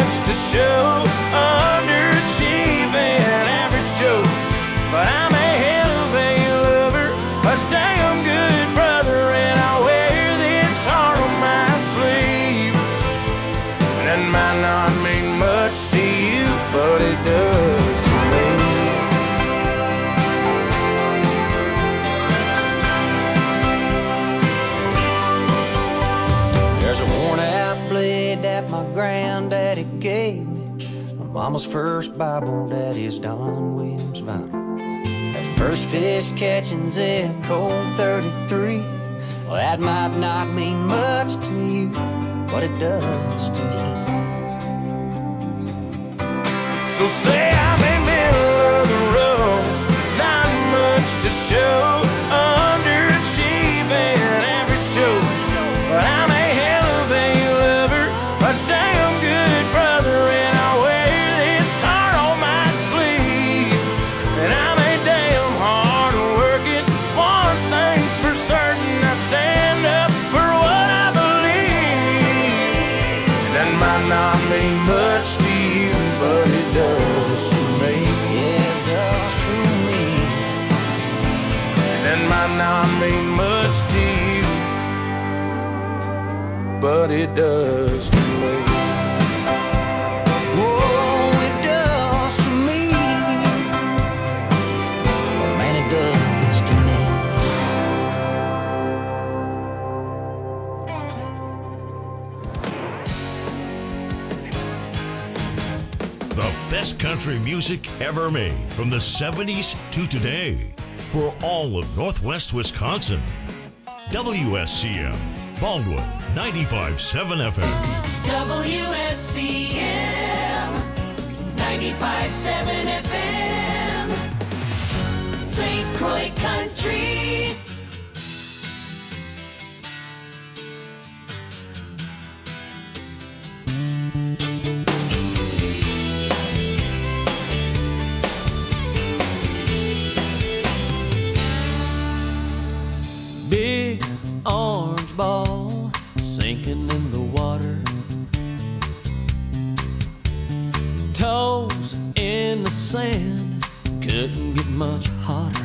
much to show. Underachieving, average Joe. But I'm a hell of a lover, a damn good brother, and I wear this heart on my sleeve. And it might not mean much to you, but it does to me. There's a worn-out blade that my granddaddy gave me. My mama's first Bible, daddy's Don Williams vinyl. That first fish catching Zip Code 33. Well, that might not mean much to you, but it does to me. So say I'm in middle of the road, not much to show. Underachieving, average Joe. But I'm a hell of a lover, a damn good brother, and I wear this heart on my sleeve. And I'm a damn hard working, one thing's for certain, I stand up for what I believe. And that might not mean much to you, but it does to me. Yeah, it does to me. And that might not mean much to you, but it does to me. Oh, it does to me. Oh, man, it does to me. The best country music ever made from the 70s to today for all of Northwest Wisconsin. WSCM Baldwin 95.7 FM. WSCM 95.7 FM. St. Croix Country. Big orange ball sinking in the water, toes in the sand, couldn't get much hotter.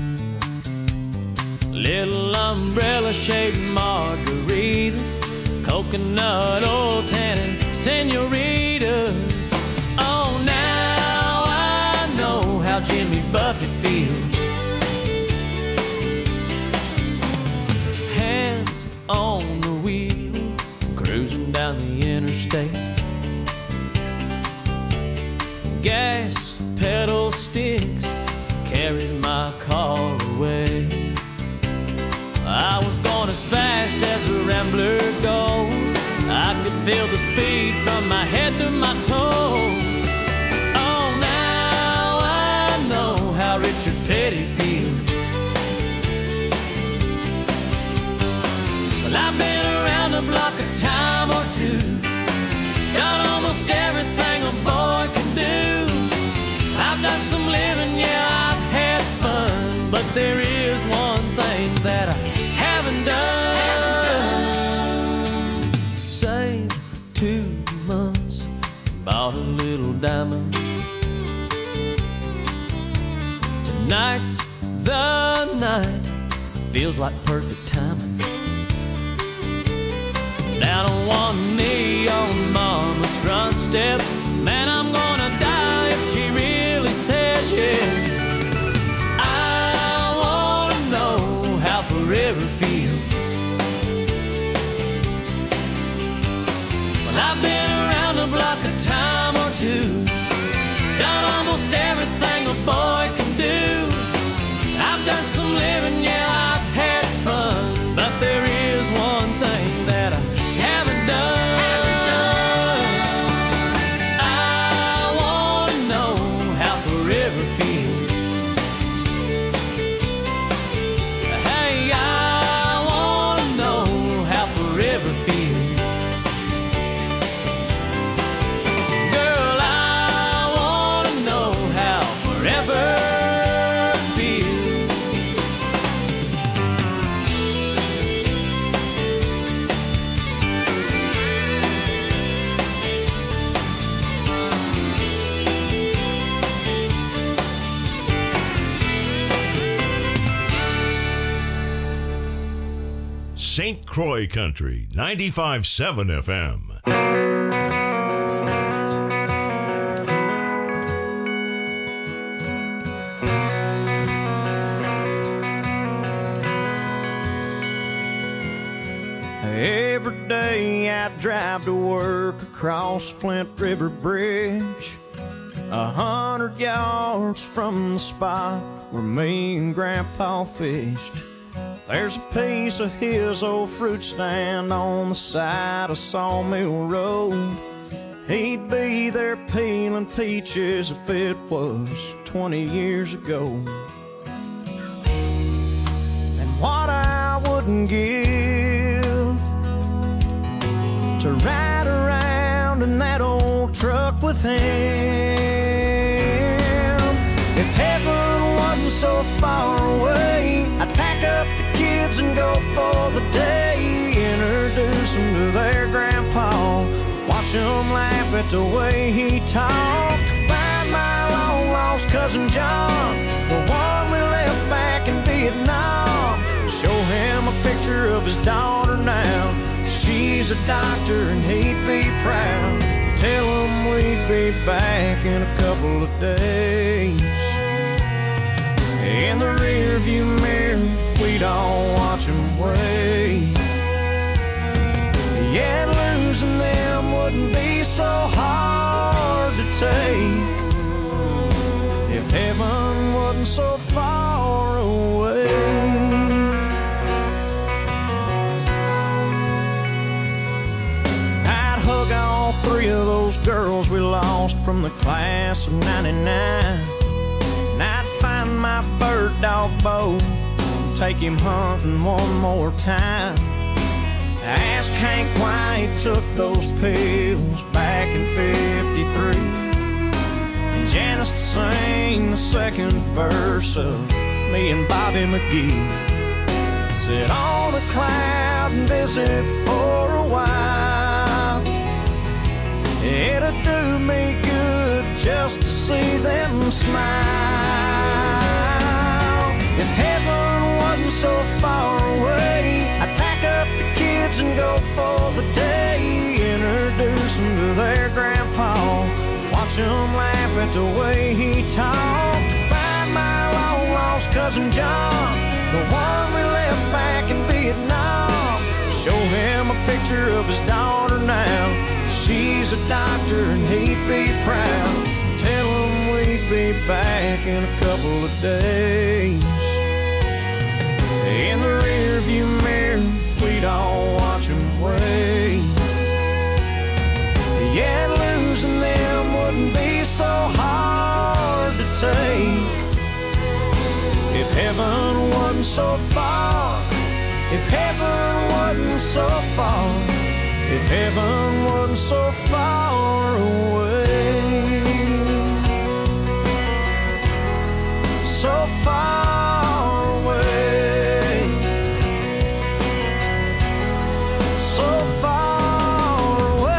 Little umbrella-shaped margaritas, coconut oil tanning senoritas. Oh, now I know how Jimmy Buffett feels. Hands on the wheel, cruising down the interstate. Gas pedal sticks, carries my car away. I was going as fast as a rambler goes. I could feel the speed from my head to my toes. Oh, now I know how Richard Petty feels. Well, I've been around the block a time or two, done almost everything a boy can do. I've done some living, yeah, I've had fun, but there is one thing that I haven't done. Saved 2 months, bought a little diamond. Tonight's the night, feels like perfect timing. Down on one knee on mama's front steps, man, I'm gonna die if she really says yes. I wanna know how forever feels. Well, I've been around the block a time or two, done almost everything a boy can do. I've done some living, yeah, I've had fun, but there is one thing that I haven't done. Croy Country 95.7 FM. Every day I drive to work across Flint River Bridge, 100 yards from the spot where me and Grandpa fished. There's a piece of his old fruit stand on the side of Sawmill Road. He'd be there peeling peaches if it was 20 years ago. And what I wouldn't give to ride around in that old truck with him. If heaven wasn't so far away, I'd pack up the kids and go for the day. Introduce them to their grandpa, watch them laugh at the way he talked. Find my long-lost cousin John, the one we left back in Vietnam. Show him a picture of his daughter now. She's a doctor and he'd be proud. Tell him we'd be back in a couple of days. In the rearview mirror, we'd all watch him wave. Yeah, losing them wouldn't be so hard to take if heaven wasn't so far away. All three of those girls we lost from the class of '99. And I'd find my bird dog Bo, take him hunting one more time. Ask Hank why he took those pills back in '53. And Janice to sing the second verse of me and Bobby McGee. Sit on a cloud and visit for a while. It'd do me good just to see them smile. If heaven wasn't so far away, I'd pack up the kids and go for the day. Introduce them to their grandpa, watch them laugh at the way he talked. Find my long-lost cousin John, the one we left back in Vietnam. Show him a picture of his daughter now. She's a doctor and he'd be proud. Tell him we'd be back in a couple of days. In the rearview mirror, we'd all watch him wave. Yeah, losing them wouldn't be so hard to take if heaven wasn't so far. If heaven wasn't so far. If heaven wasn't so far away, so far away, so far away.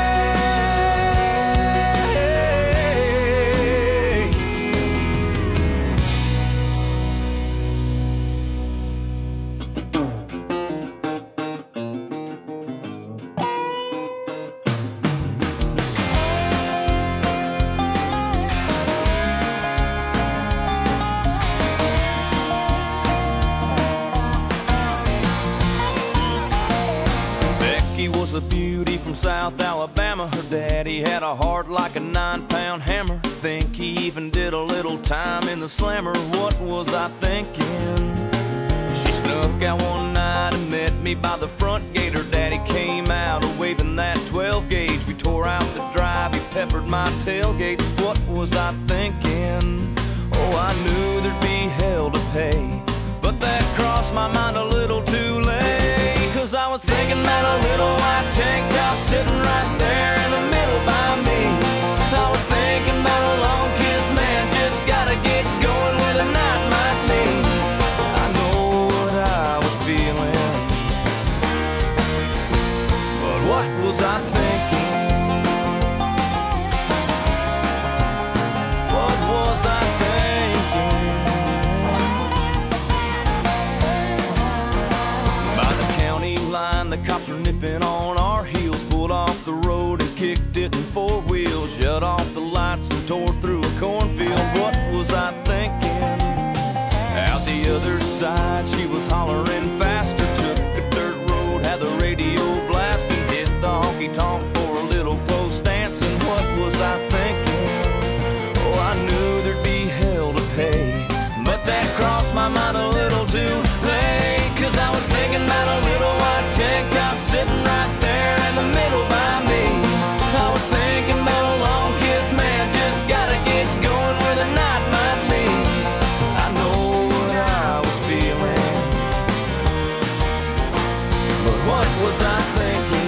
A beauty from South Alabama. Her daddy had a heart like a 9-pound hammer. Think he even did a little time in the slammer. What was I thinking? She snuck out one night and met me by the front gate. Her daddy came out waving that 12 gauge. We tore out the drive, he peppered my tailgate. What was I thinking? Oh, I knew there'd be hell to pay, but that crossed my mind a little too late. Cause I was thinking about a little white tank top sitting right there in the middle by me. I was thinking about a long kiss man, just gotta get going with a night like me. I know what I was feeling, but what was I thinking? What was I thinking? By the county line kicked it in four wheels, shut off the lights and tore through a cornfield. What was I thinking? Out the other side, she was hollering faster, took a dirt road, had the radio blasting, hit the honky-tonk for a little close dancing. What was I thinking? Oh, I knew there'd be hell to pay, but that crossed my mind a little too late, 'cause I was thinking about a little white tank top sitting right there in the middle by me. I was thinking about a long kiss, man, just gotta get going where the night might lead. I know what I was feeling, but what was I thinking?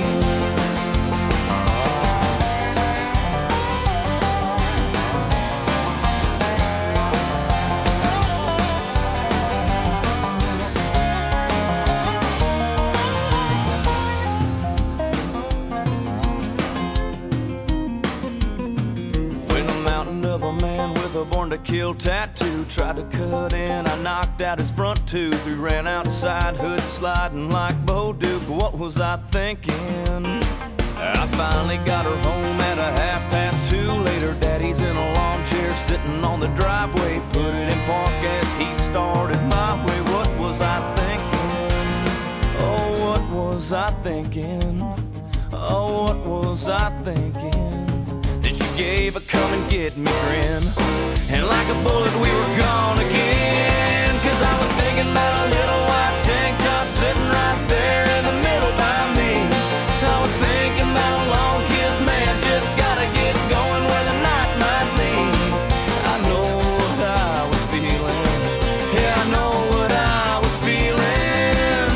A born to kill tattoo tried to cut in, I knocked out his front tooth. We ran outside, hood sliding like Bo Duke. What was I thinking? I finally got her home at a 2:30. Later, Daddy's in a lawn chair sitting on the driveway. Put it in park as he started my way. What was I thinking? Oh, what was I thinking? Oh, what was I thinking? Then she gave a come and get me grin, and like a bullet we were gone again. 'Cause I was thinking about a little white tank top sitting right there in the middle by me. I was thinking about a long kiss, man, just gotta get going where the night might lead. I know what I was feeling, yeah, I know what I was feeling.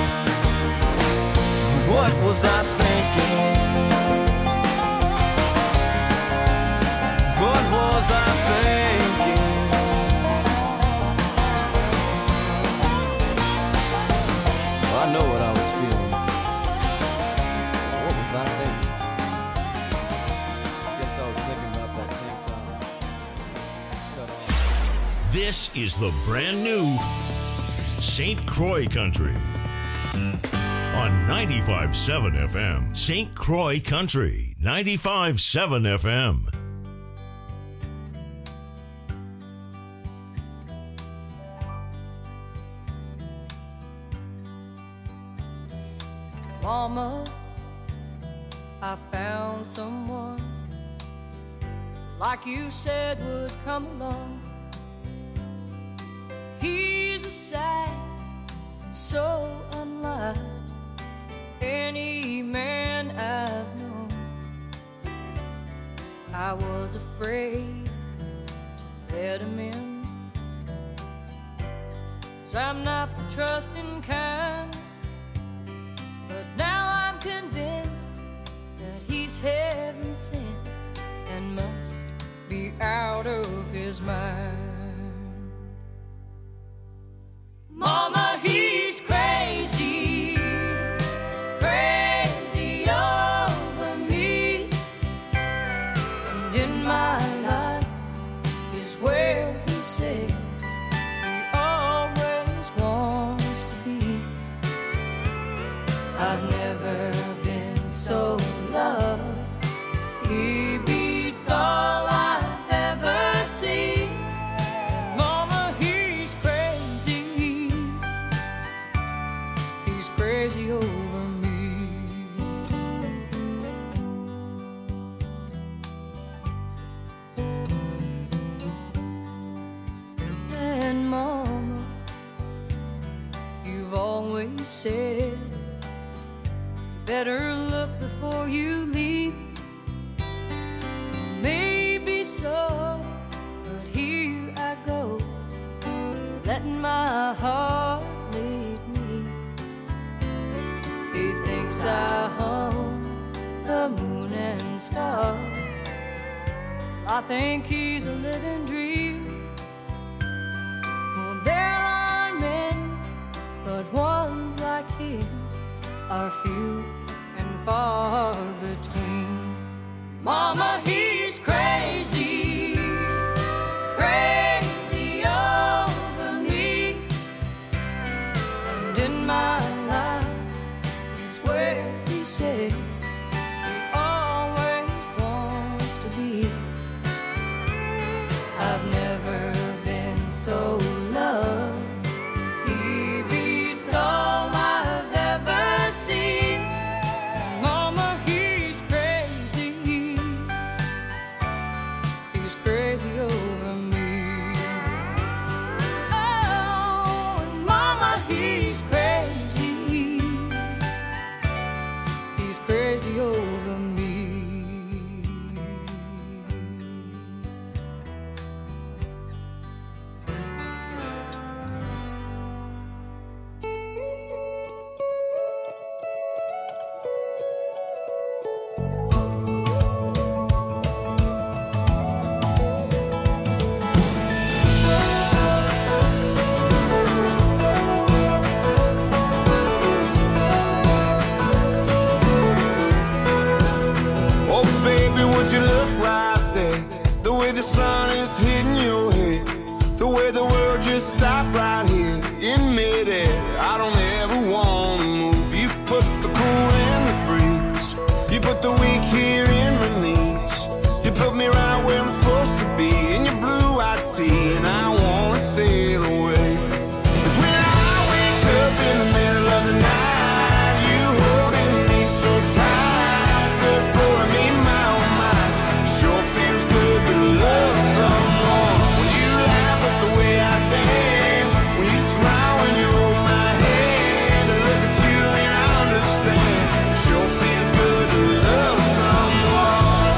What was I thinking? What was I thinking? Well, I know what I was feeling. What was I thinking? Guess I was thinking about that tank top. Cut off. This is the brand new St. Croix Country on 95.7 FM. St. Croix Country, 95.7 FM. Mama, I found someone like you said would come along. He's a sight so unlike any man I've known. I was afraid to let him in, 'cause I'm not the trusting kind. But now I'm convinced that he's heaven sent and must be out of his mind. Mama, he's crazy, crazy over me. And in my life is where he says he always wants to be. I've never been so loved. He beats all I've ever seen. And Mama, he's crazy. He's crazy over me. And Mama, you've always said better look before you leave. Maybe so, but here I go, letting my heart lead me. He thinks I hung the moon and stars. I think he's a living dream. Well, there are men, but ones like him are few and far between. Mama, he's crazy, crazy over me. And in my life is where he said he always Don't you look right there? The way the sun is hitting your head, the way the world just stopped right here in midair. I don't ever wanna move. You put the cool in the breeze, you put the weak here in my knees, you put me right where I'm supposed to be in your blue-eyed sea, and I wanna sail away. 'Cause when I wake up in the middle of the night, you holding me so tight, good for me, my oh my. Sure feels good to love someone. When you laugh at the way I dance, when you smile when you hold my hand, I look at you and I understand. Sure feels good to love someone.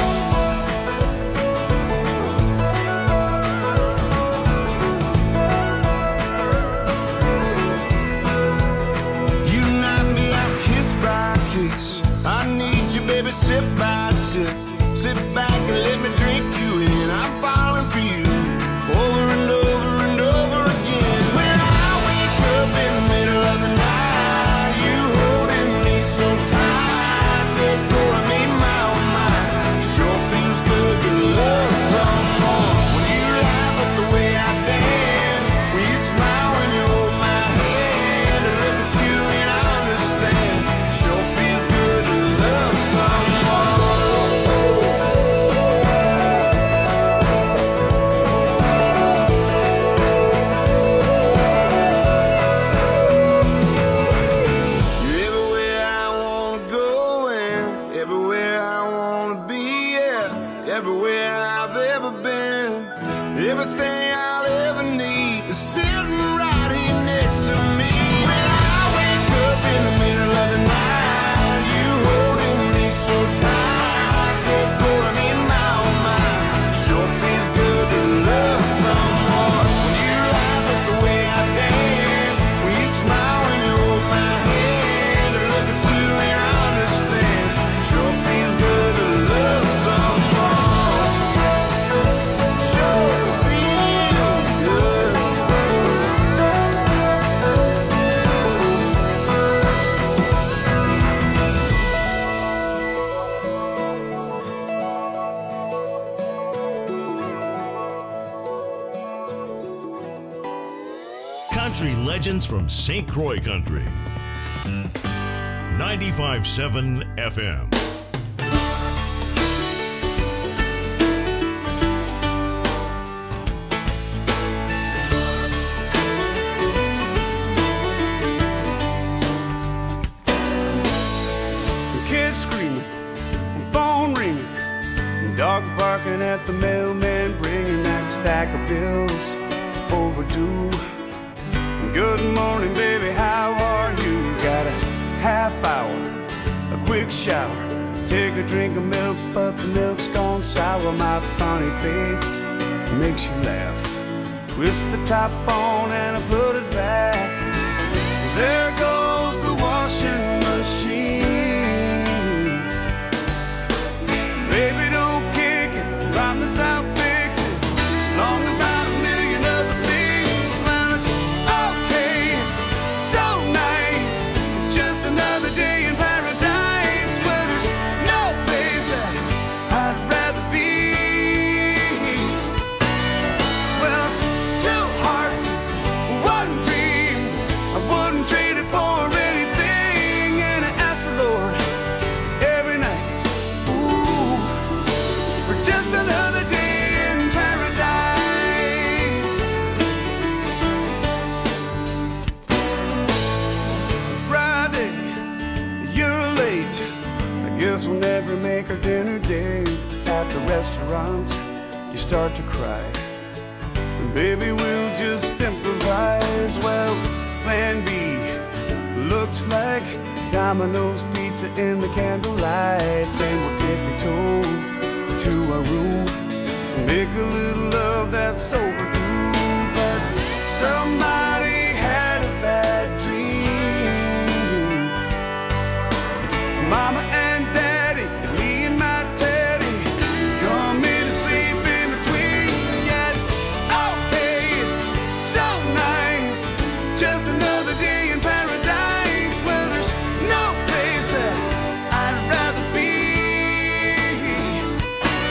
You knock me out kiss by kiss. I need you, baby, sip by sip. Sit back and let me drink you in. I'm falling for you over and over and over again. When I wake up in the middle of the night, you holding me so tight, good for me, my oh my. Sure feels good to love someone. When you laugh at the way I dance, when you smile when you hold my hand, I look at you and I understand. Sure feels good to love someone. You're everywhere I wanna go and everywhere I wanna be, yeah. Everywhere I've ever been, everything I'll ever need is sitting right here next to me. When I wake up in the middle of the night, you holding me so tight, good for me, my oh my. Sure feels good to love someone. When you laugh at the way I dance, when you smile when you hold my hand, I look at you and I understand. Sure feels good to love someone. Sure feels good. Country legends from St. Croix Country. 95.7 FM. Kids screaming, phone ringing, dog barking at the mailman, bringing that stack of bills overdue. Good morning, baby, how are you? Got a half hour, a quick shower, take a drink of milk, but the milk's gone sour. My funny face makes you laugh. Twist the top on and I put it back. There goes the washing machine. Baby, don't kick it, promise I'll fix it. Long about a million other things. Well, it's okay, it's so nice. It's just another day in paradise where there's no place that I'd rather be. Well, it's two hearts, one dream. I wouldn't trade it for anything. And I ask the Lord every night, ooh, for just another day in paradise. Friday, you're late. I guess we'll never make our dinner date. At the restaurant, you start to cry. And baby, we'll just improvise. Well, plan B looks like Domino's pizza in the candlelight. Then we'll tippy-toe to our room, make a little love that's overdue. But somebody had a bad dream. Mama and Daddy, me and my Teddy, come in and sleep in between. Yeah, it's okay, it's so nice. Just another day in paradise where there's no place that I'd rather be.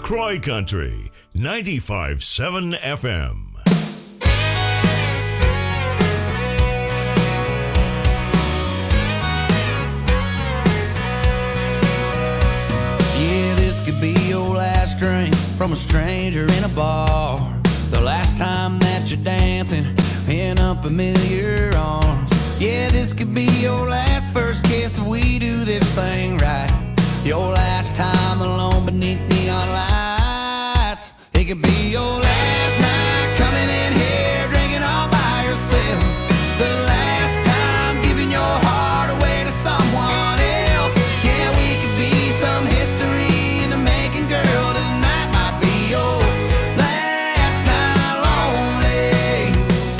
Croy Country 95.7 FM. Yeah, this could be your last drink from a stranger in a bar. The last time that you're dancing in unfamiliar arms. Yeah, this could be your last first kiss if we do this thing right. Your last time alone beneath neon lights. It could be your last night coming in here drinking all by yourself. The last time giving your heart away to someone else. Yeah, we could be some history in the making, girl. Tonight might be your last night lonely.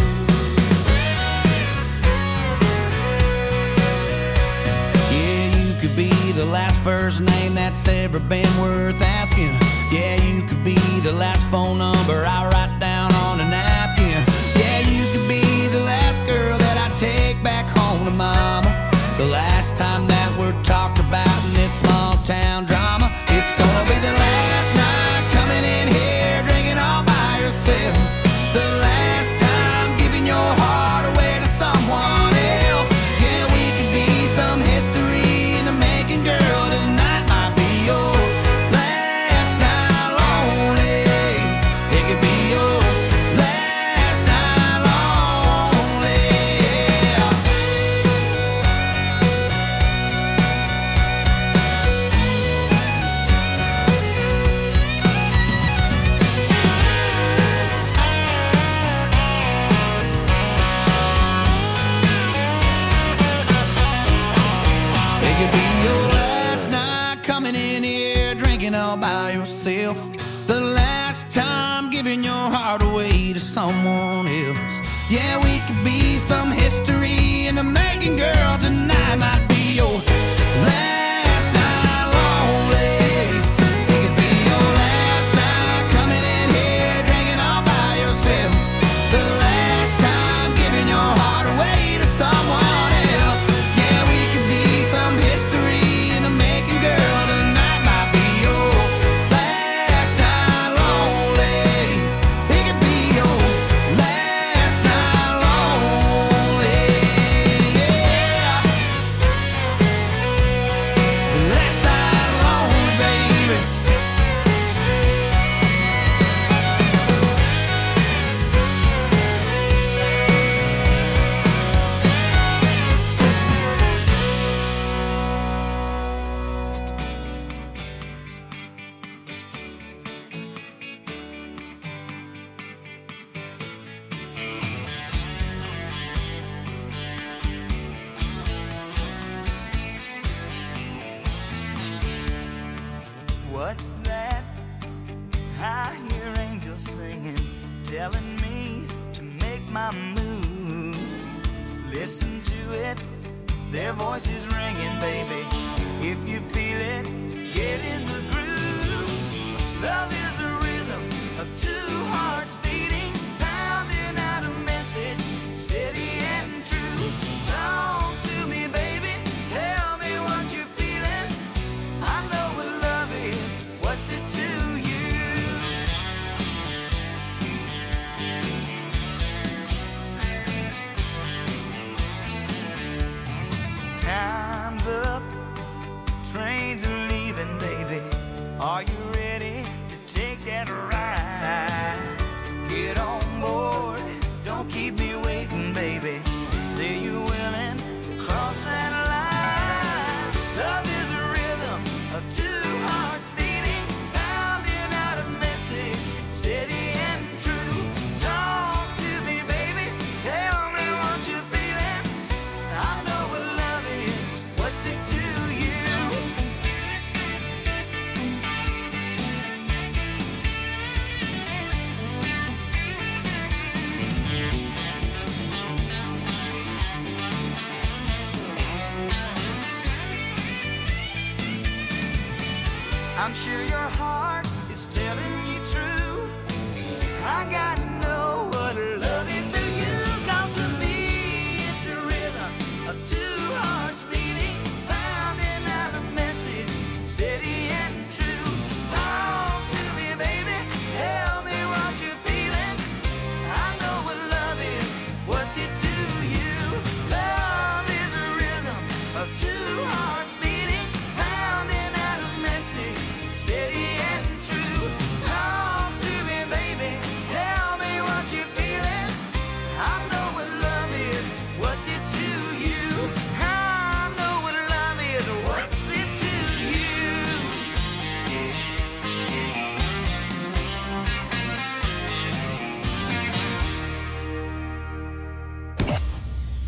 Yeah, you could be the last first name that's ever been worth asking. Yeah, you could be the last phone number I write down on a napkin. Yeah, you could be the last girl that I take back home to mama. The last time that we're talked about in this small town drama. It's gonna be the last night coming in here drinking all by yourself. The last time giving your heart away to someone else. Yeah, we could be some history in the making, girl. Tonight might be your last night lonely. It could be your last night lonely. It could be your last night coming in here drinking all by yourself. The last time giving your heart away to someone else. Yeah, we could be some history in the making, girl. Tonight might be your last night lonely. It could be your last night coming in here drinking all by yourself. The last time giving your heart away to someone else. Yeah, we could be some history in the making, girl. Tonight might be your last night lonely. It could be your last night lonely. Yeah. Last night lonely, baby. What's that? I hear angels singing, telling me to make my move. Listen to it, their voices ringing, baby. If you feel it, get in the groove. Love is a rhythm of two hearts beating, pounding out a message, steady and true. Talk to me, baby, tell me what you're feeling. I know what love is, what's it to you? Time's up, trains are leaving, baby. Are you ready to take that ride? Get on board, don't keep me waiting, baby. Say you're willing to cross that line. Love is a rhythm of two hearts beating, pounding out a message, steady and true. Talk to me, baby, tell me what you're feeling. I know what love is, what's it to you? I'm sure your heart is telling you true. I gotta know what love is to you. 'Cause to me it's the rhythm of two hearts beating, pounding out a message, steady and true. Talk to me,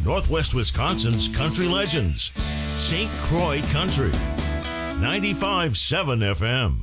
Northwest Wisconsin's country legends. St. Croix Country. 95.7 FM.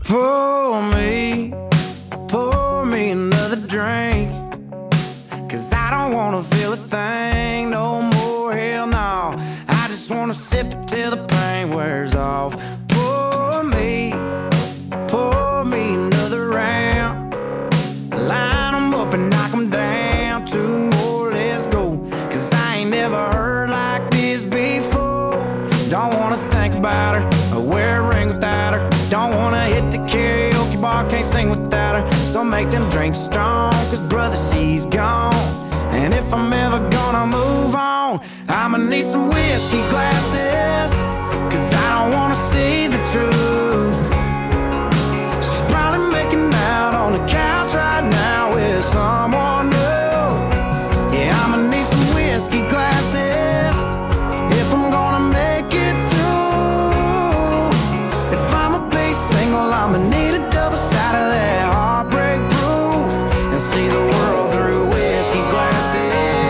Pour me another drink. 'Cause I don't wanna feel a thing no more, hell no. I just wanna sip it till the pain wears off. Pour me another round. Line 'em up and knock 'em down. 2 more, let's go. 'Cause I ain't never heard like this before. Don't wanna think about her or wear a ring without her. Don't wanna hit the karaoke bar, can't sing without her. So make them drinks strong, 'cause brother, she's gone. And if I'm ever gonna move on, I'ma need some whiskey glasses. 'Cause I don't wanna see the truth. She's probably making out on the couch right now with someone new. Yeah, I'ma need some whiskey glasses if I'm gonna make it through. If I'ma be single, I'ma need a double shot of that heartbreak proof and see the world through whiskey glasses.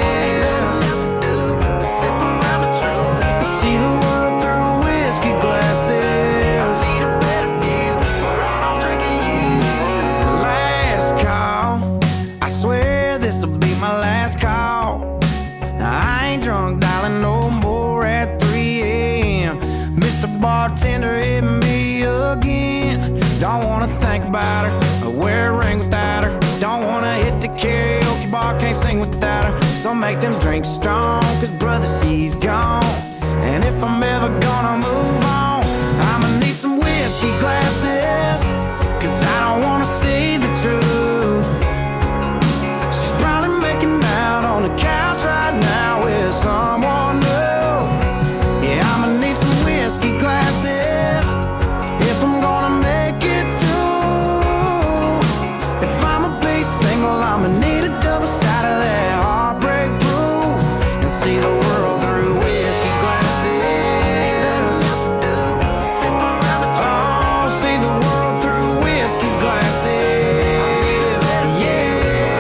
See the world through whiskey glasses. Need a better view, or I'm drinking you. Last call, I swear this'll be my last call. Now I ain't drunk, darling, no more at 3 a.m. Mr. Bartender, hit me again. Don't wanna think about her or wear a ring without her. Don't wanna hit the karaoke bar, can't sing without her. So make them drinks strong, 'cause brother, she's gone. And if I'm ever gonna move on, I'ma need some whiskey glasses. 'Cause I don't wanna see the truth. She's probably making out on the couch right now with someone new. Yeah, I'ma need some whiskey glasses if I'm gonna make it through. If I'ma be single, I'ma need a double shot of that heartbreak proof and see the world through whiskey glasses. Oh, see the world through whiskey glasses. Yeah.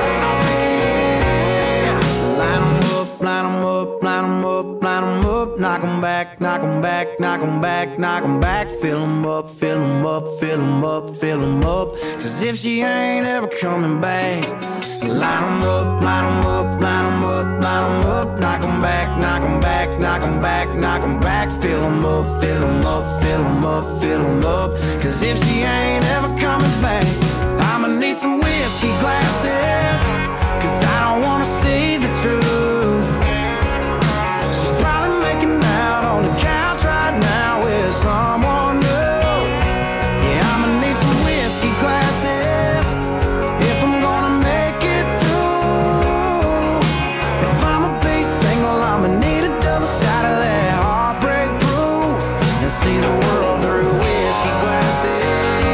Line 'em up, line 'em up, line 'em up, line 'em up. Knock 'em back, knock 'em back, knock 'em back, knock 'em back. Fill 'em up, fill 'em up, fill 'em up, fill 'em up. 'Cause if she ain't ever coming back, line 'em up, line 'em up, line 'em up, line 'em up. Knock 'em back, knock 'em back, knock 'em back, knock 'em back. Fill 'em up, fill 'em up, fill 'em up, fill em up. 'Cause if she ain't ever coming back, I'ma need some whiskey glasses. 'Cause I don't wanna see the truth. She's probably making out on the couch right now with someone new. Yeah, I'ma need some whiskey glasses if I'm gonna make it through. If I'ma be single, I'ma need a double shot of that heartbreak proof and see the world through whiskey glasses.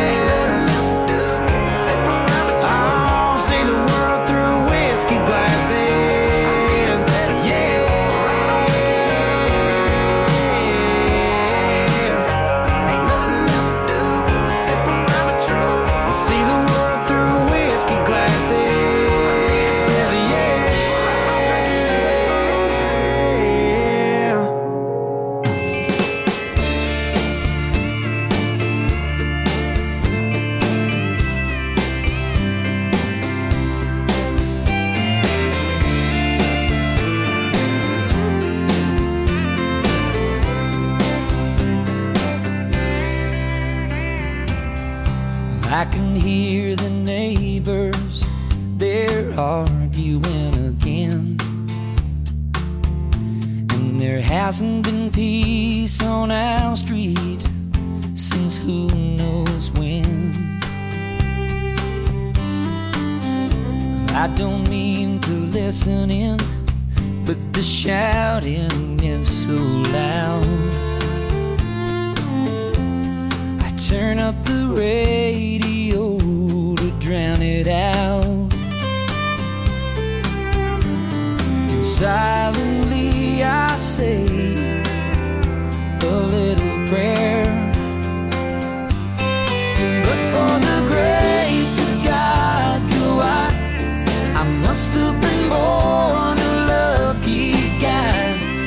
Oh, see the world through whiskey glasses. Yeah. Ain't nothing else to do, sip around the truth. See the world through whiskey glasses. Yeah. I can hear the neighbors, they're arguing again. And there hasn't been peace on our street since who knows when. I don't mean to listen in, but the shouting is so loud. I turn up the radio to drown it out. And silently I say a little prayer. But for the grace of God, go I must have been born a lucky guy.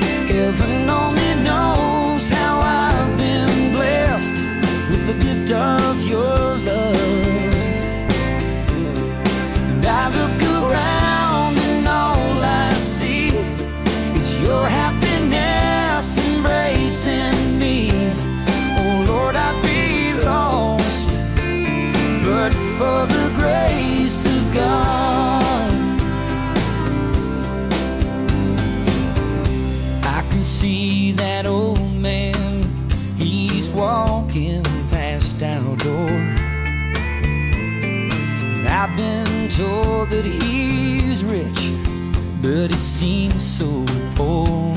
I've been told that he's rich, but he seems so poor.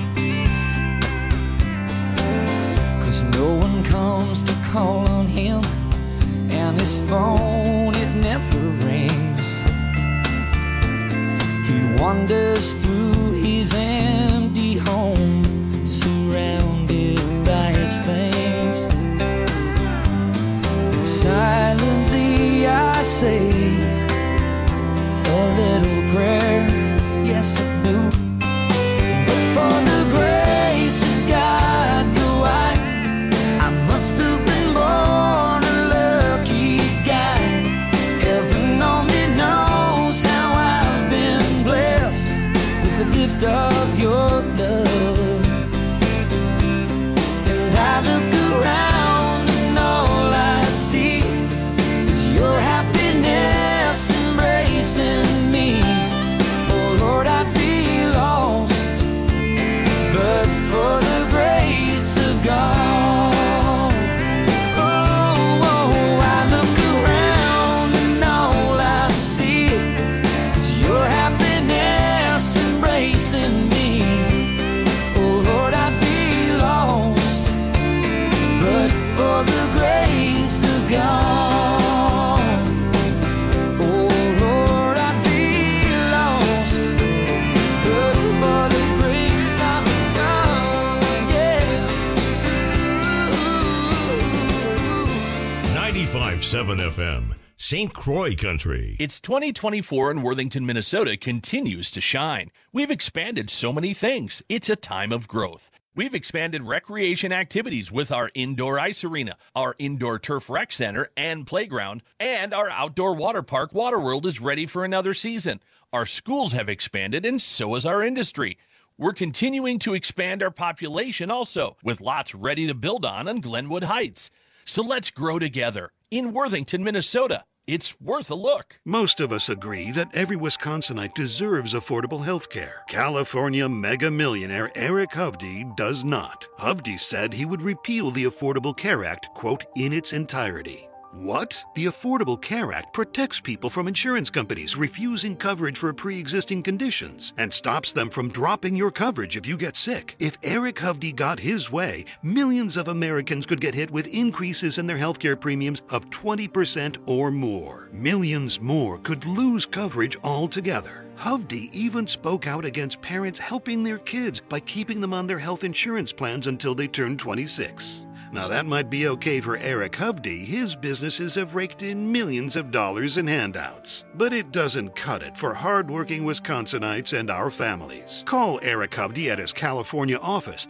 'Cause no one comes to call on him, and his phone, it never rings. He wanders through his empty home, surrounded by his things. And silently I say a little prayer, yes I do. But for the grace of God, no, I must have been born a lucky guy. Heaven only knows how I've been blessed with the gift of your love. And I look around and all I see is your happiness embracing me. Oh Lord, I'd be lost, but for the grace of God. Oh, I look around and all I see is your happiness embracing me. Oh Lord, I'd be lost, but for the grace of God. Oh Lord, I'd be lost, but for the grace of God, yeah. 95.7 FM, St. Croix Country. It's 2024 and Worthington, Minnesota continues to shine. We've expanded so many things. It's a time of growth. We've expanded recreation activities with our indoor ice arena, our indoor turf rec center and playground, and our outdoor water park, Waterworld, is ready for another season. Our schools have expanded, and so has our industry. We're continuing to expand our population also, with lots ready to build on Glenwood Heights. So let's grow together in Worthington, Minnesota. It's worth a look. Most of us agree that every Wisconsinite deserves affordable health care. California mega millionaire Eric Hovde does not. Hovde said he would repeal the Affordable Care Act, quote, in its entirety. What? The Affordable Care Act protects people from insurance companies refusing coverage for pre-existing conditions and stops them from dropping your coverage if you get sick. If Eric Hovde got his way, millions of Americans could get hit with increases in their healthcare premiums of 20% or more. Millions more could lose coverage altogether. Hovde even spoke out against parents helping their kids by keeping them on their health insurance plans until they turn 26. Now that might be okay for Eric Hovde. His businesses have raked in millions of dollars in handouts. But it doesn't cut it for hardworking Wisconsinites and our families. Call Eric Hovde at his California office,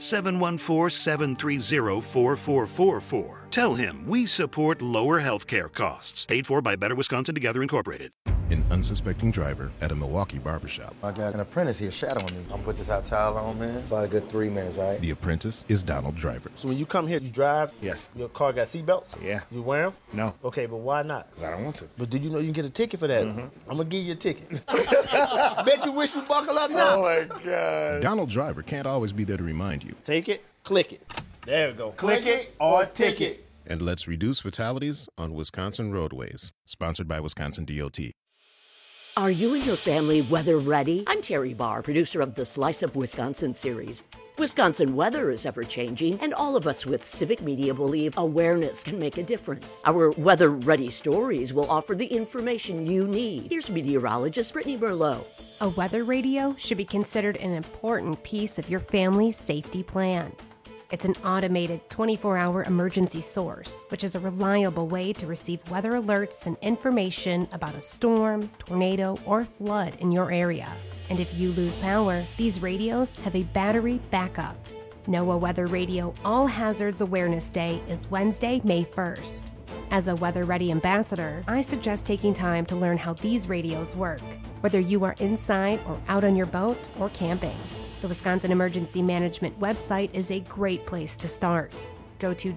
714-730-4444. Tell him we support lower health care costs. Paid for by Better Wisconsin Together Incorporated. An unsuspecting driver at a Milwaukee barbershop. I got an apprentice here shadowing me. I'm gonna put this hot towel on, man. About a good 3 minutes, all right? The apprentice is Donald Driver. So when you come here, you drive? Yes. Your car got seatbelts? Yeah. You wear them? No. Okay, but why not? I don't want to. But do you know you can get a ticket for that? I'm gonna give you a ticket. Bet you wish you buckle up now. Oh my God. Donald Driver can't always be there to remind you. Take it, click it. There we go. Click it or ticket. And let's reduce fatalities on Wisconsin roadways. Sponsored by Wisconsin DOT. Are you and your family weather ready? I'm Terry Barr, producer of the Slice of Wisconsin series. Wisconsin weather is ever-changing, and all of us with civic media believe awareness can make a difference. Our weather-ready stories will offer the information you need. Here's meteorologist Brittany Merlot. A weather radio should be considered an important piece of your family's safety plan. It's an automated 24-hour emergency source, which is a reliable way to receive weather alerts and information about a storm, tornado, or flood in your area. And if you lose power, these radios have a battery backup. NOAA Weather Radio All Hazards Awareness Day is Wednesday, May 1st. As a weather-ready ambassador, I suggest taking time to learn how these radios work, whether you are inside or out on your boat or camping. The Wisconsin Emergency Management website is a great place to start. Go to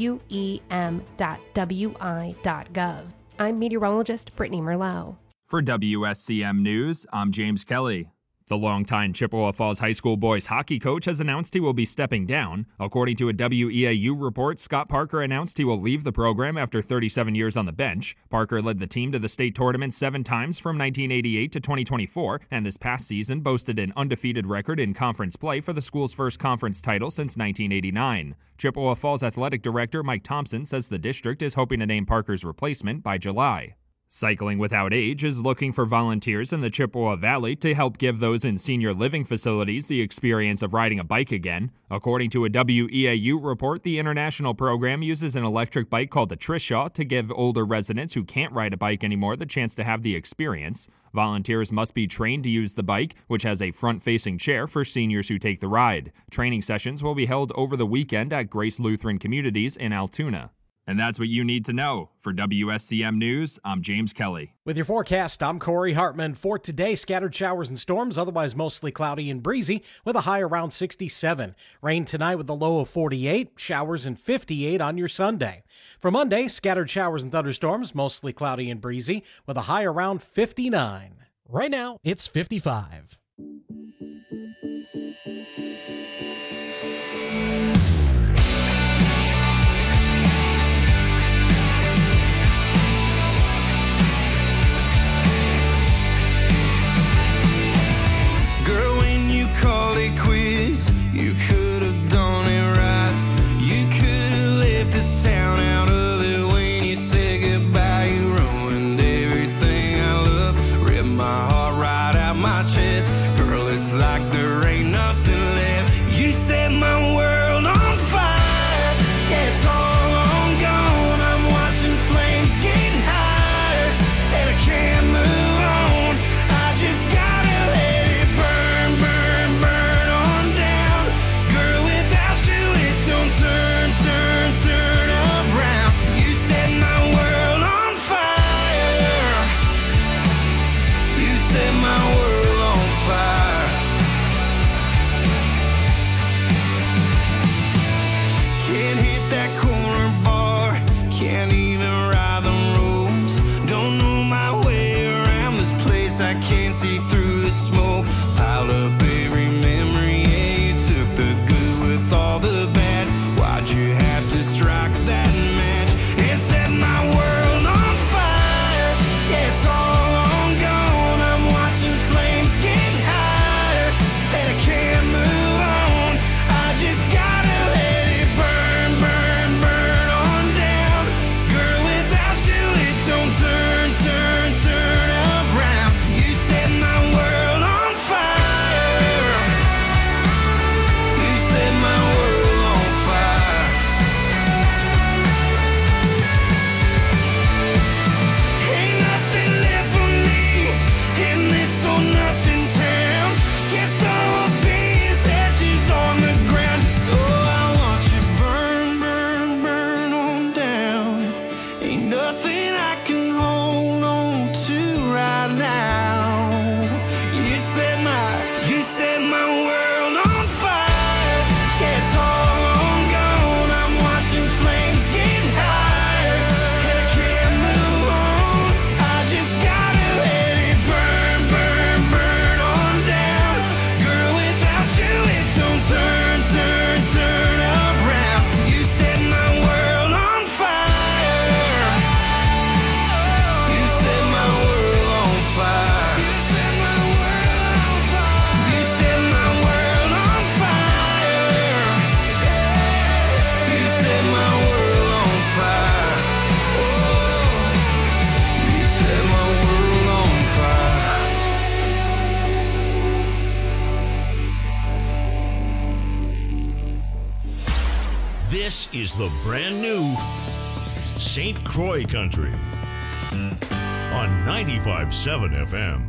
wem.wi.gov. I'm meteorologist Brittany Merlot. For WSCM News, I'm James Kelly. The longtime Chippewa Falls High School boys hockey coach has announced he will be stepping down. According to a WEAU report, Scott Parker announced he will leave the program after 37 years on the bench. Parker led the team to the state tournament 7 times from 1988 to 2024, and this past season boasted an undefeated record in conference play for the school's first conference title since 1989. Chippewa Falls Athletic Director Mike Thompson says the district is hoping to name Parker's replacement by July. Cycling Without Age is looking for volunteers in the Chippewa Valley to help give those in senior living facilities the experience of riding a bike again. According to a WEAU report, the international program uses an electric bike called the Trishaw to give older residents who can't ride a bike anymore the chance to have the experience. Volunteers must be trained to use the bike, which has a front-facing chair for seniors who take the ride. Training sessions will be held over the weekend at Grace Lutheran Communities in Altoona. And that's what you need to know. For WSCM News, I'm James Kelly. With your forecast, I'm Corey Hartman. For today, scattered showers and storms, otherwise mostly cloudy and breezy, with a high around 67. Rain tonight with a low of 48, showers and 58 on your Sunday. For Monday, scattered showers and thunderstorms, mostly cloudy and breezy, with a high around 59. Right now, it's 55. Girl, when you called it quits, you could have done it right. You could have left this town out of it when you said goodbye. You ruined everything I love, ripped my heart right out my chest. Girl, it's like there ain't nothing left. You set my world on fire. Yeah, it's all on gone. I'm watching flames get higher, and I can't move on. I just gotta let it burn, burn, burn on down. Girl, without you it don't turn, turn, turn around. You set my world on fire. You set my world on fire. Can't hit that corner bar, can't even ride the roads. Don't know my way around this place, I can't see through the smoke. Piled up every memory, yeah, you took the good with all the bad. Why'd you have to strike that match and set my world on fire? Yeah, it's all on gone. I'm watching flames get higher, and I can't move on. I just gotta let it burn, burn, burn on down. Girl, without you it don't turn, turn, turn around. You set my world on fire. You set my world on fire. Ain't nothing left for me in this or nothing town. Guess all I'll be is ashes on the ground. So I want you burn, burn, burn on down. Ain't nothing I can hold on to right now. You set my world on fire. Yeah, it's all on gone. I'm watching flames get higher, and I can't move on. I just gotta let it burn, burn, burn on down. Girl, without you it don't turn, turn, turn around. You set my world on fire. You set my world on fire. You set my world on fire. You set my world on fire. You set my world on fire. You set my world on fire. This is the brand new St. Croix Country on 95.7 FM.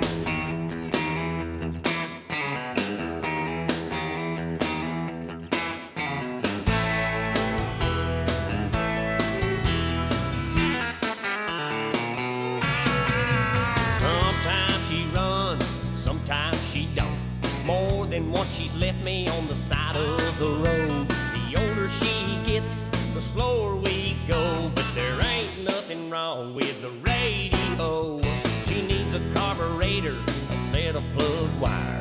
Sometimes she runs, sometimes she don't. More than once she's left me on the side of the road. The older she gets, the slower we go. But there ain't nothing wrong with the radio. She needs a carburetor, a set of plug wires.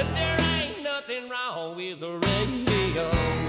but there ain't nothing wrong with the radio.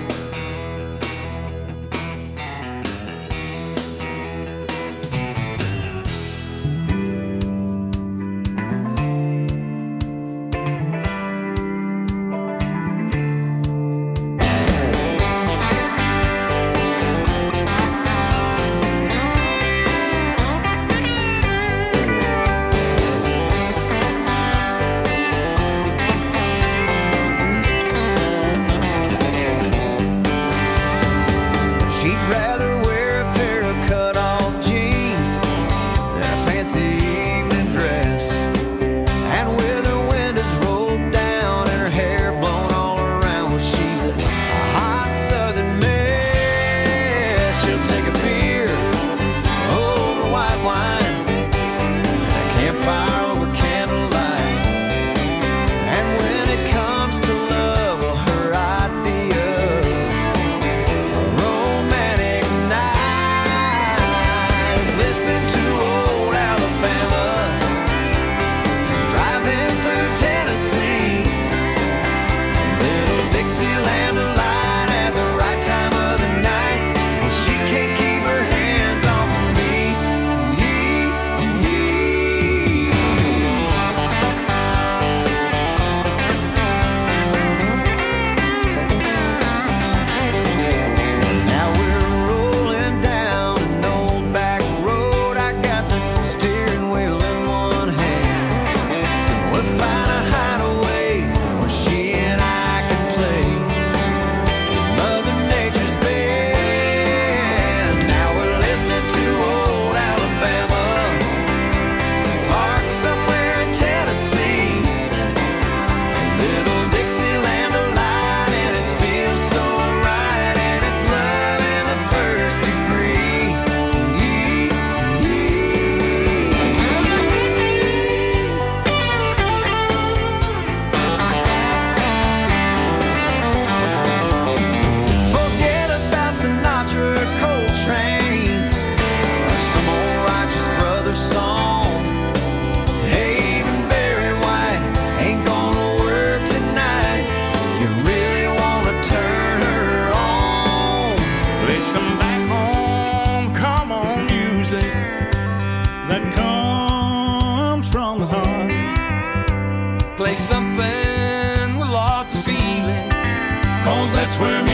Play something with lots of feeling, 'cause that's where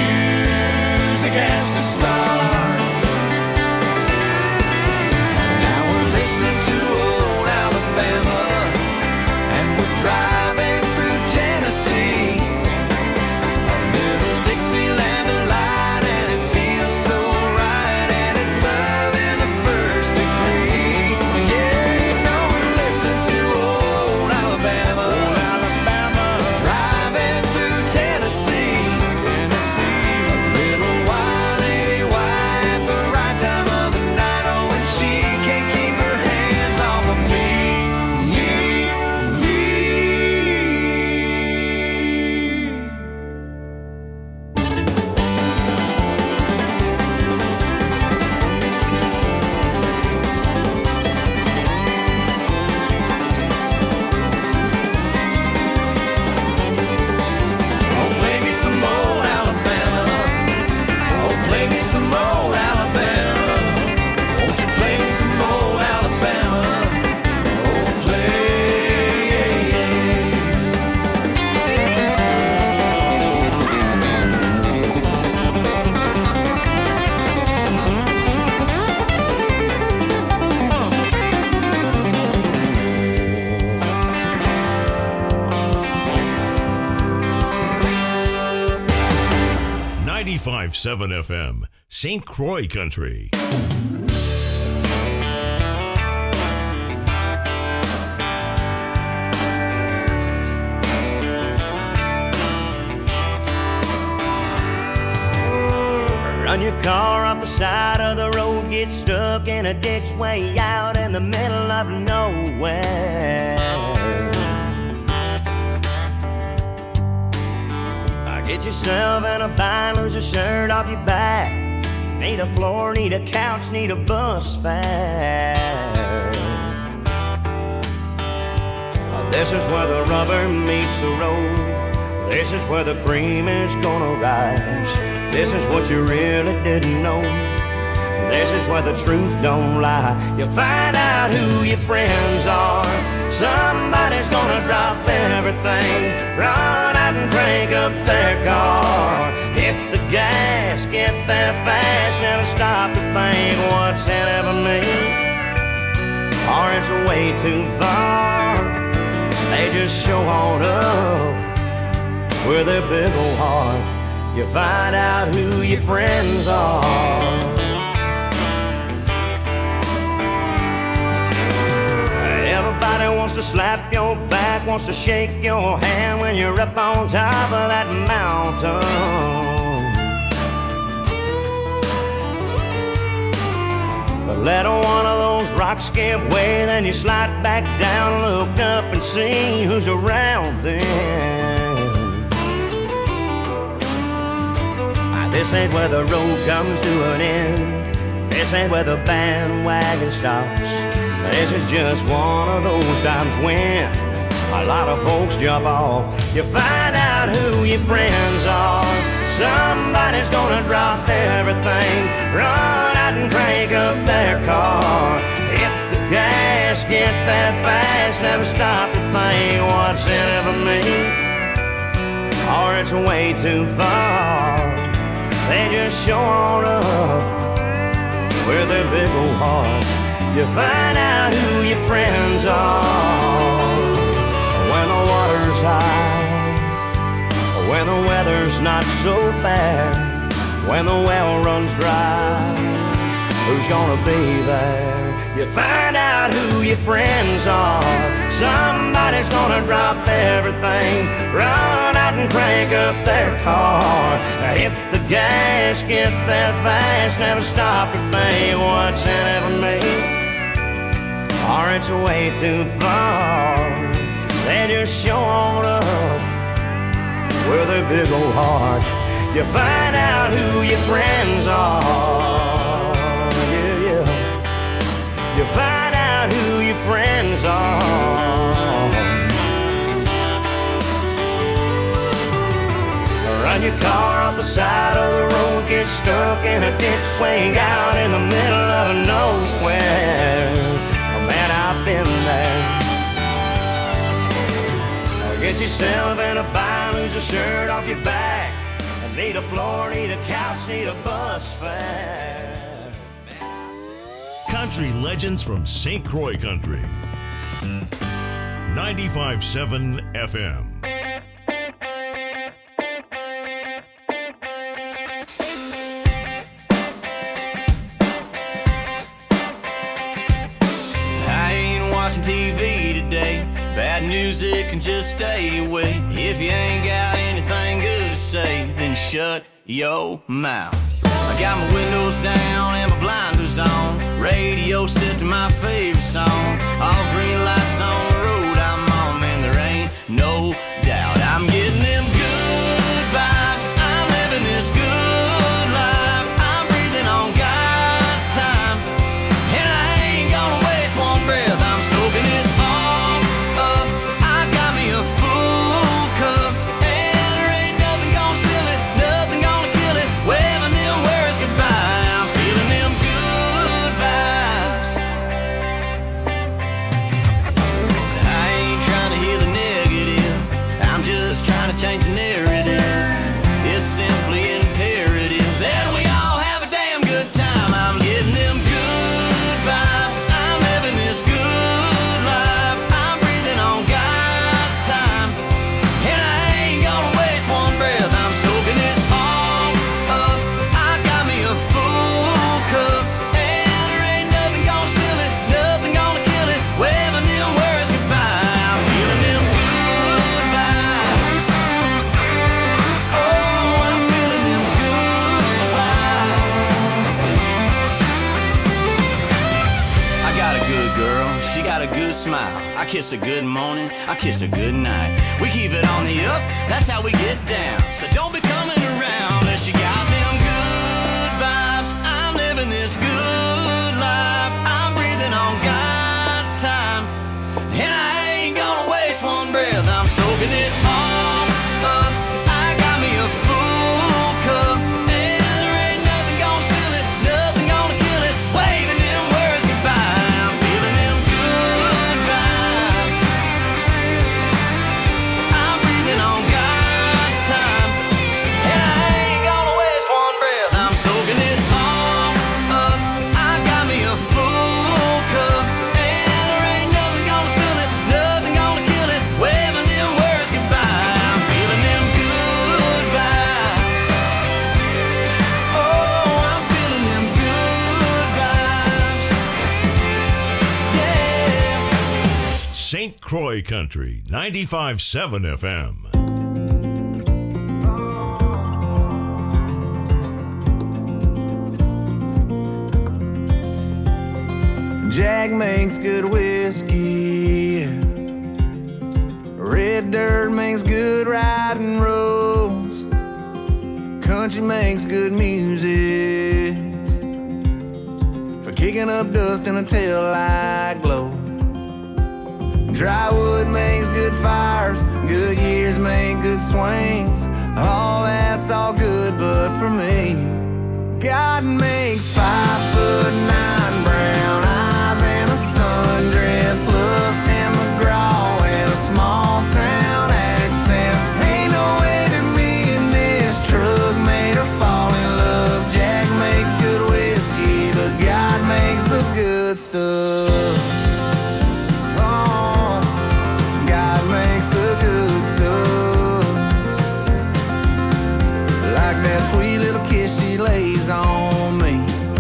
music has to start. And now we're listening to old Alabama, and we're driving through Tennessee. A little Dixieland delight, and it feels so right, and it's love in the first degree. Yeah, you know we're listening to old Alabama. .7 FM, St. Croix Country. Run your car off the side of the road, get stuck in a ditch way out in the middle of nowhere. Get yourself in a bind, lose a shirt off your back. Need a floor, need a couch, need a bus fare. This is where the rubber meets the road. This is where the cream is gonna rise. This is what you really didn't know. This is where the truth don't lie. You find out who your friends are. Somebody's gonna drop everything, run out and crank up their car. Hit the gas, get there fast, never stop to think what's in it for me, or it's way too far. They just show on up with their big old heart. You find out who your friends are. Everybody wants to slap your back, wants to shake your hand when you're up on top of that mountain. But let one of those rocks give way, then you slide back down, look up and see who's around then. This ain't where the road comes to an end. This ain't where the bandwagon stops. This is just one of those times when a lot of folks jump off. You find out who your friends are. Somebody's gonna drop everything, run out and crank up their car. Hit the gas, get there fast, never stop to think what's in it for me, or it's way too far. They just show on up with their big old heart. You find out who your friends are when the water's high, when the weather's not so bad, when the well runs dry. Who's gonna be there? You find out who your friends are. Somebody's gonna drop everything, run out and crank up their car. Hit the gas, get there fast, never stop to think what's in it for me, or it's way too far. They just show on up with their big old heart. You find out who your friends are. Yeah, yeah. You find out who your friends are. Run your car off the side of the road, get stuck in a ditch way out in the middle of nowhere. Man, I've been there. Get yourself in a bind, lose a shirt off your back. Need a floor, need a couch, need a bus fare. Country legends from St. Croix Country. 95.7 FM. TV today, bad music can just stay away. If you ain't got anything good to say, then shut your mouth. I got my windows down and my blinders on, radio set to my favorite song. All green lights on the road I'm on, man, there ain't no doubt. I'm getting them good vibes, I'm living this good life. I'm breathing on God's time, and I ain't gonna waste one breath. I'm soaking it all up. I got me a full cup, and there ain't nothing gonna spill it, nothing gonna kill it. Waving them words goodbye. I'm feeling them good vibes. I ain't trying to hear the negative, I'm just trying to change the narrative. It's simply imperative that we all have a damn good time. I'm getting them good vibes, I'm living this good life. I'm breathing on God's time, and I ain't gonna waste one breath. I'm soaking it all up. I got me a full cup, and there ain't nothing gonna spill it, nothing gonna kill it. Waving them words goodbye. I'm feeling them good vibes. Oh, I'm feeling them good vibes. I got a good girl, she got a good smile. I kiss her good morning, I kiss her good night. We keep it on the up, that's how we get down. So don't be coming around unless you got them good vibes. I'm living this good life. I'm breathing on God's time, and I ain't gonna waste one breath. I'm soaking it all up. Croy Country 95.7 FM. Jack makes good whiskey. Red dirt makes good riding roads. Country makes good music for kicking up dust in a taillight glow. Dry wood makes good fires. Good years make good swings. All that's all good, but for me, God makes 5'9" brown eyes and a sundress, loves Tim McGraw and a small town accent. Ain't no way that me and this truck made her fall in love. Jack makes good whiskey, but God makes the good stuff. Oh, God makes the good stuff. Like that sweet little kiss she lays on me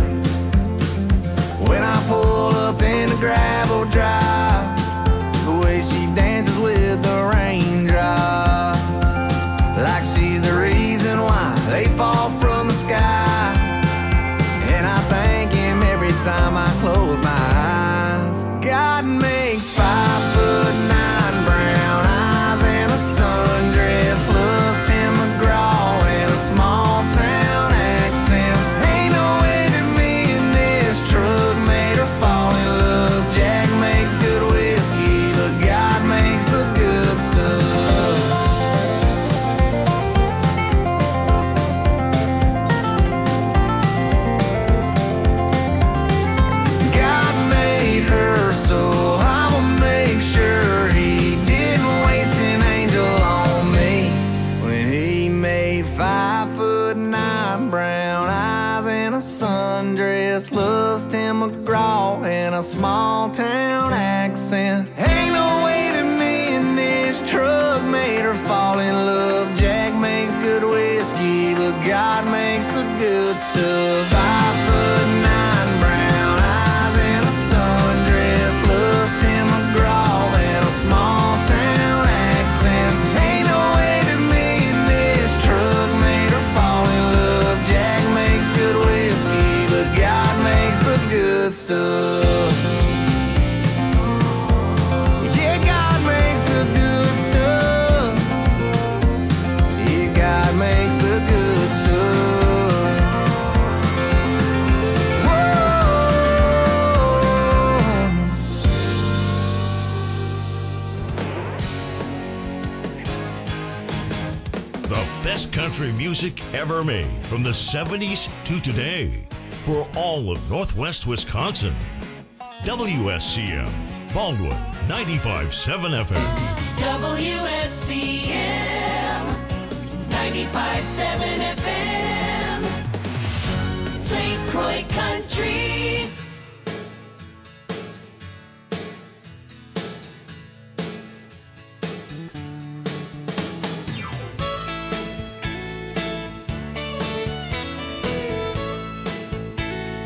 when I pull up in the gravel drive, the way she dances with the raindrops, like she's the reason why they fall from the sky. And I thank him every time I close my eyes. God makes 5'9" brown eyes and a sundress, loves Tim McGraw and a small town accent. Ain't no way that me and this truck made her fall in love. Jack makes good whiskey, but God makes the good stuff. God made her, so I'ma make sure he didn't waste an angel on me when he made 5'9" brown eyes and a sundress, loves Tim McGraw and a small town accent. Ain't no way that me and this truck made her fall in love. Jack makes good whiskey, but God makes the good stuff. 5'9" brown eyes and a sundress, loves Tim McGraw and a small town accent. Ain't no way that me and this truck made her fall in love. Jack makes good whiskey, but God makes the good stuff. Yeah, God makes the good stuff. Yeah, God makes the good stuff. The best country music ever made from the 70s to today for all of Northwest Wisconsin. WSCM, Baldwin 95.7 FM. WSCM 95.7